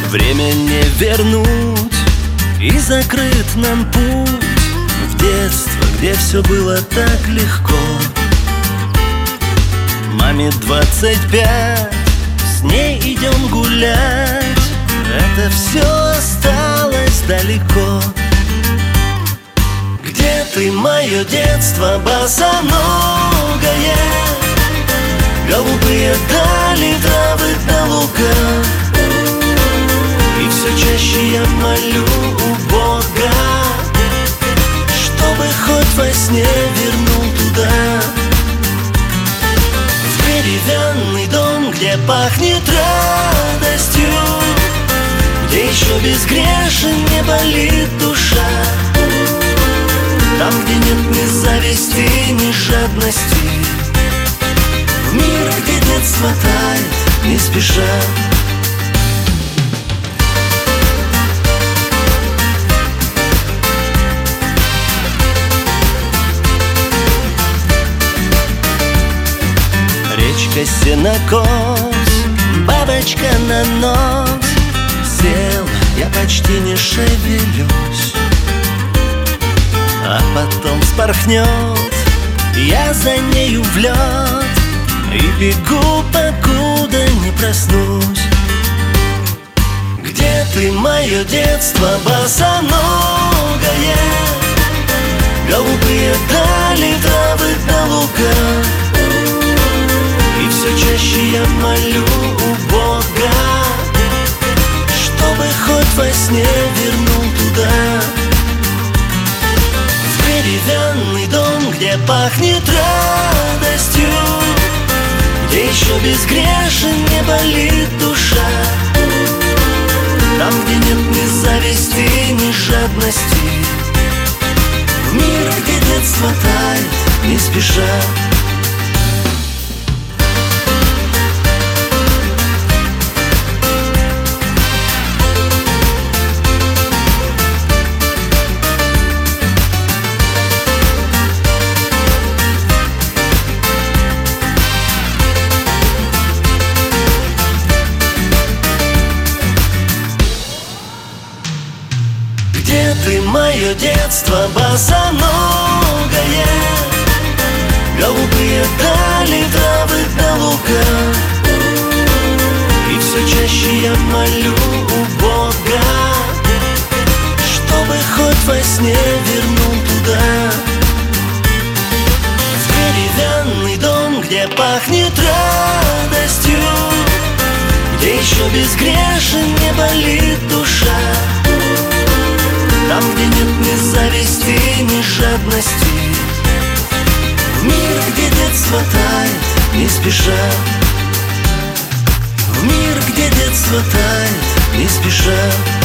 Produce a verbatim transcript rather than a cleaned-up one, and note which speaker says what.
Speaker 1: Время не вернуть, и закрыт нам путь в детство, где все было так легко. Маме двадцать пять, с ней идем гулять, это все осталось далеко. Где ты, мое детство босоногое? Голубые дали, травы до луга. И все чаще я молю у Бога, чтобы хоть во сне вернул туда, в деревянный дом, где пахнет радостью, где еще безгрешен, не болит душа. Там, где нет ни зависти, ни жадности, в мир, где детство тает не спеша. Речка сенокос, бабочка на нос. Сел, я почти не шевелюсь, а потом вспорхнет, я за нею в лед и бегу, покуда не проснусь. Где ты, мое детство босоногое? Голубые дали, травы до луга. И все чаще я молю у Бога, чтобы хоть во сне вернул туда, в деревянный дом, где пахнет радостью, где еще безгрешен, не болит душа. Там, где нет ни зависти, ни жадности, в мир, где детство тает не спеша. Где ты, мое детство босоногое? Голубые дали, травы до луга. И все чаще я молю у Бога, чтобы хоть во сне вернул туда, в деревянный дом, где пахнет радостью, где еще безгрешен, не болит душа. Там, где нет ни зависти, ни жадности, в мир, где детство тает не спеша, в мир, где детство тает не спеша.